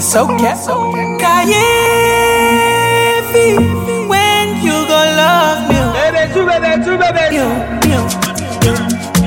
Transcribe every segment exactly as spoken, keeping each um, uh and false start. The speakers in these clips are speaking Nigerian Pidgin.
So yeah, so Kayefi, when you gon' love me? Baby, tu baby, tu baby. You, you, you.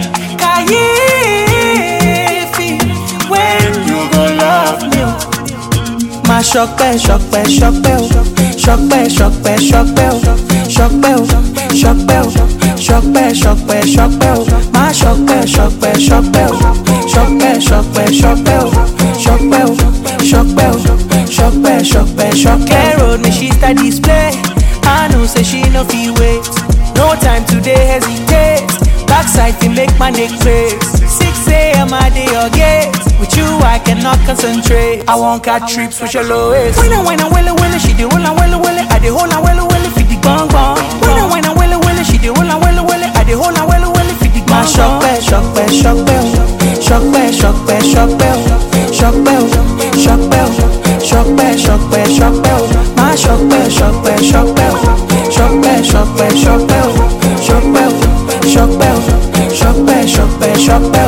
Kayefi, when you gon' love me? Ma shokpe, shokpe, shokpe, shokpe, shokpe, shokpe, shokpe, shokpe, shokpe, shokpe, shokpe. Ma shokpe, shokpe, shokpe, shokpe, shokpe, shokpe, shokpe, shokpe, shokpe, shokpe, shokpe. Road me she start display. I know say she no feel wait. No time today hesitate. Backside fi make my neck face. six a.m. I dey your gate. With you I cannot concentrate. I won't catch trips with your lowest. When I when I well well she dey hold on well well. I dey hold on well well fi the gong gong. When I when I well well she dey hold on well well. I dey hold on well well fi the gong gong. Shokpe shokpe shokpe shokpe shokpe shokpe shokpe shokpe shokpe shokpe shokpe. Ma shokpe shokpe shokpe shokpe shokpe shokpe shokpe shokpe shokpe shokpe shokpe.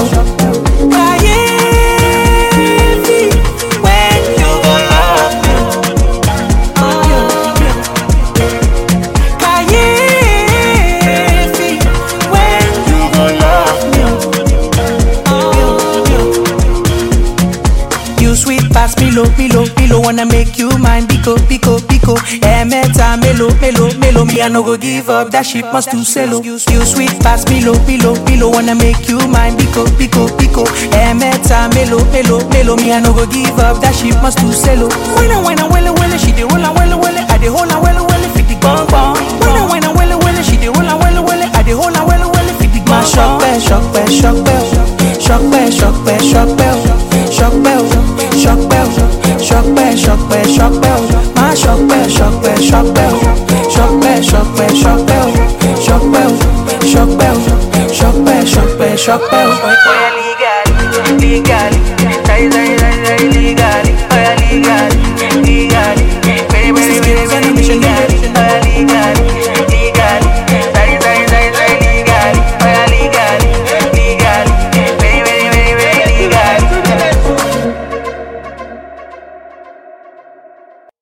Kayefi, when you gon' love me? Kayefi, when you gon' love me? You sweet pass Milo, Milo, Milo. Wanna make you mine, Pico, Pico, Pico. Emeta, Melo, Melo, Melo. Me I no go give up, that shit must do sell. You sweet pass Milo, Milo, Milo. Wanna make you mine, Pico, Pico, Pico. Emeta, Melo, Melo, Melo. Me I no go give up, that shit must do sell. When I when I well well, she dey roll on well well. I dey hold on well well, fit the gong gong. When I when I well well, she dey roll on well well. I dey hold on well well, fit the gong gong. Shokpe, shokpe, shokpe, shokpe, shokpe, shokpe, shokpe, shokpe, shokpe, shokpe. Ma shokpe, shokpe, shokpe, shokpe, shokpe, shokpe, shokpe, shokpe, shokpe, shokpe, shokpe.